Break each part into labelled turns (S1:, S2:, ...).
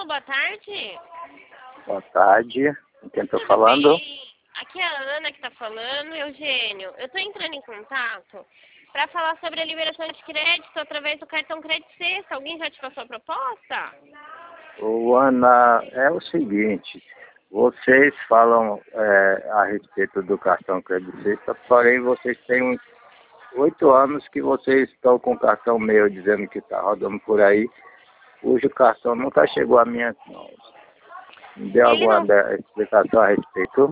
S1: boa tarde.
S2: Boa tarde. Quem está
S1: Tudo
S2: falando?
S1: bem? Aqui é a Ana que está falando, Eugênio. Eu estou entrando em contato para falar sobre a liberação de crédito através do cartão Crédito Sexta. Alguém já te passou a proposta?
S2: Ô, Ana, é o seguinte, vocês falam a respeito do cartão Crédito Sexta, porém vocês têm uns 8 anos que vocês estão com o cartão meu dizendo que está rodando por aí, cujo cartão nunca chegou a minhas mãos. Me deu alguma explicação a respeito?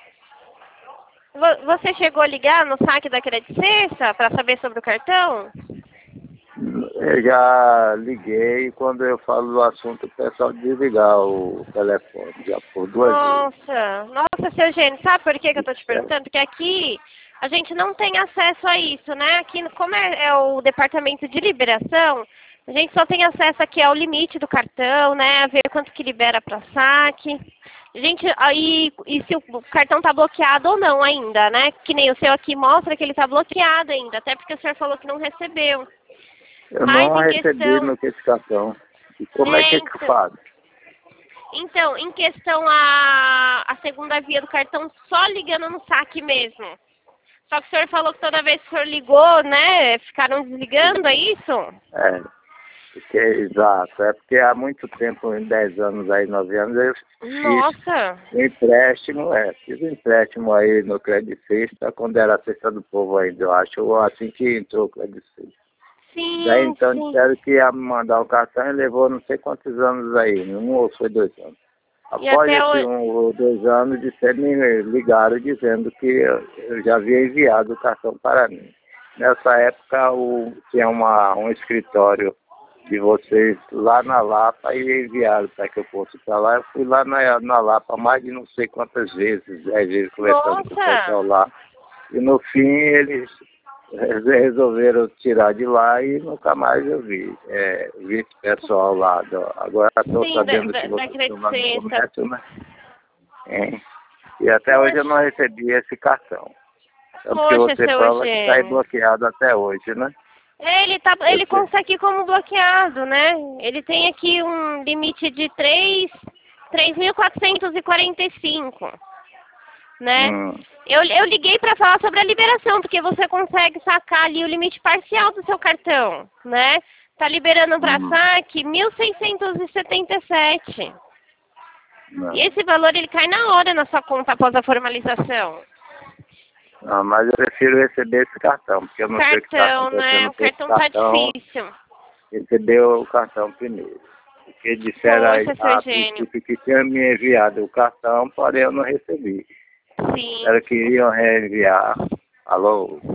S1: Você chegou a ligar no saque da Crédito Sexta para saber sobre o cartão?
S2: Eu já liguei e quando eu falo do assunto o pessoal desligar o telefone, já por 2 vezes.
S1: Nossa, seu Eugênio, sabe por que eu estou te perguntando? Porque aqui a gente não tem acesso a isso, né? Aqui, como é o departamento de liberação, a gente só tem acesso aqui ao limite do cartão, né? A ver quanto que libera para saque. Gente, aí, e se o cartão está bloqueado ou não ainda, né? Que nem o seu aqui mostra que ele está bloqueado ainda, até porque o senhor falou que não recebeu.
S2: Eu
S1: Mas
S2: não recebi notificação. E como é que eu faço?
S1: Então, em questão a segunda via do cartão, só ligando no saque mesmo. Só que o senhor falou que toda vez que o senhor ligou, né, ficaram desligando, é isso?
S2: Exato. É porque há muito tempo, em 10 anos aí, 9 anos, eu
S1: Nossa!
S2: fiz um empréstimo aí no Crédito Sexta, quando era a Cesta do Povo ainda, eu acho, ou assim que entrou o Crédito Sexta.
S1: Sim,
S2: Daí então
S1: sim.
S2: disseram que ia me mandar o cartão e levou não sei quantos anos aí, 1 ou foi 2 anos. Após esses 1 ou 2 anos, me ligaram dizendo que eu já havia enviado o cartão para mim. Nessa época tinha um escritório de vocês lá na Lapa e enviaram para que eu fosse para lá. Eu fui lá na Lapa mais de não sei quantas vezes, 10 vezes conversando com o pessoal lá. E no fim eles resolveram tirar de lá e nunca mais eu vi. Vi esse pessoal lá. Agora estou sabendo que vocês estão lá no comércio, né? E até hoje eu não recebi esse cartão. Porque você prova que está aí bloqueado até hoje, né?
S1: Ele consta aqui como bloqueado, né? Ele tem aqui um limite de 3.445, né? Eu liguei para falar sobre a liberação, porque você consegue sacar ali o limite parcial do seu cartão, né? Tá liberando para saque 1.677. E esse valor ele cai na hora na sua conta após a formalização.
S2: Não, mas eu prefiro receber esse cartão, porque eu não sei o que está acontecendo.
S1: O cartão tá difícil.
S2: Recebeu o cartão primeiro. Porque disseram a princípio que tinha me enviado o cartão, porém eu não recebi.
S1: Sim.
S2: Eles queriam reenviar. Alô?